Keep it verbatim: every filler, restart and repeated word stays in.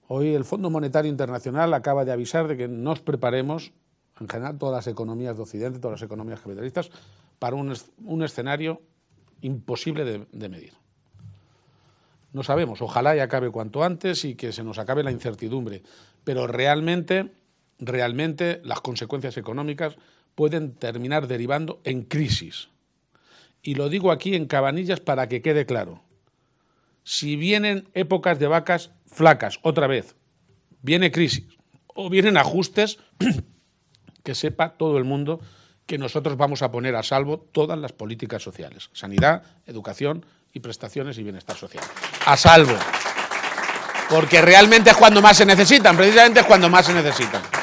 Hoy el Fondo Monetario Internacional acaba de avisar de que nos preparemos, en general todas las economías de Occidente, todas las economías capitalistas, para un, un escenario imposible de, de medir. No sabemos, ojalá y acabe cuanto antes y que se nos acabe la incertidumbre, pero realmente, realmente las consecuencias económicas pueden terminar derivando en crisis. Y lo digo aquí en Cabanillas para que quede claro. Si vienen épocas de vacas flacas, otra vez, viene crisis o vienen ajustes, que sepa todo el mundo que nosotros vamos a poner a salvo todas las políticas sociales, sanidad, educación y prestaciones y bienestar social. A salvo. Porque realmente es cuando más se necesitan, precisamente es cuando más se necesitan.